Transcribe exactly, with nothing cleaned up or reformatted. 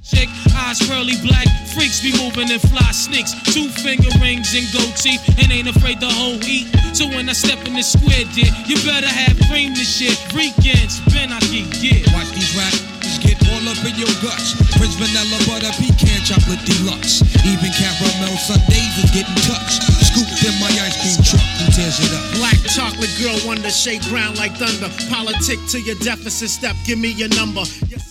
Chick, eyes pearly black, freaks be moving in fly sneaks. Two finger rings and gold teeth, and ain't afraid to whole eat. So when I step in the square, dear, you better have cream this shit. Weekends, Ben I keep, yeah. Watch these rappers get all up in your guts. Prince Vanilla Butter Pecan Chocolate Deluxe. Even caramel sundaes is getting touched. Scooped in my ice cream truck, who tears it up? Black chocolate girl, wonder shake ground like thunder. Politic to your deficit step, give me your number. Yes.